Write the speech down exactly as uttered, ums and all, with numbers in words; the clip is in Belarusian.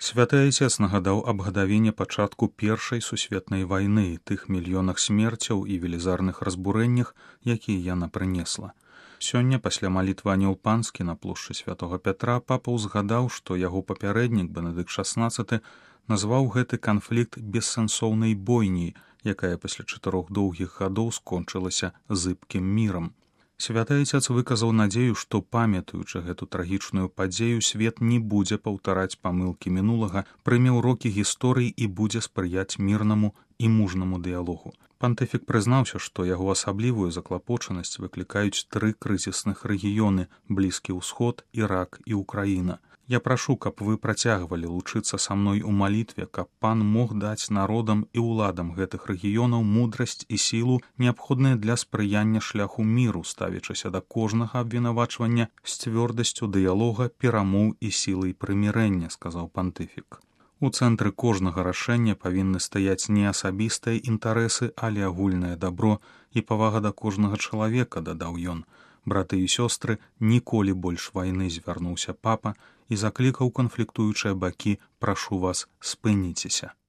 Святы Айцец нагадаў аб гадавіне пачатку Першай сусветнай вайны, тых мільёнах смерцяў і велізарных разбурэннях, якія яна прынесла. Сёння, пасля малітвы Анёл Панскі на плошчы святога Пятра, папа ўзгадаў, што яго папярэднік Бенедыкт шаснаццаты назваў гэты канфлікт бессэнсоўнай бойняй, якая пасля чатырох доўгіх гадоў скончылася зыбкім мірам. Святы Айцец выказаў надзею, што, памятаючы гэту трагічную падзею, свет не будзе паўтараць памылкі мінулага, прыме ўрокі гісторыі і будзе спрыяць мірнаму і мужнаму дыялогу. Пантыфік прызнаўся, што яго асаблівую заклапочанасць выклікаюць тры крызісных рэгіёны – Блізкі ўсход, Ірак і Ўкраіна. Я прашу, каб вы працягвалі лучыцца са мной у малітве, каб пан мог даць народам і ўладам гэтых рэгіёнаў мудрасць і сілу, неабходныя для спрыяння шляху міру, ставячыся да кожнага абвінавачвання з цвёрдасцю дыялога, перамоў і сілай прымірэння, сказаў пантыфік. У цэнтры кожнага рашэння павінны стаяць не асабістыя інтарэсы, але агульнае дабро і павага да кожнага чалавека, дадаў ён. Браты і сёстры, ніколі больш вайны, звярнуўся папа і заклікаў канфліктуючыя бакі: прашу вас, спыніцеся.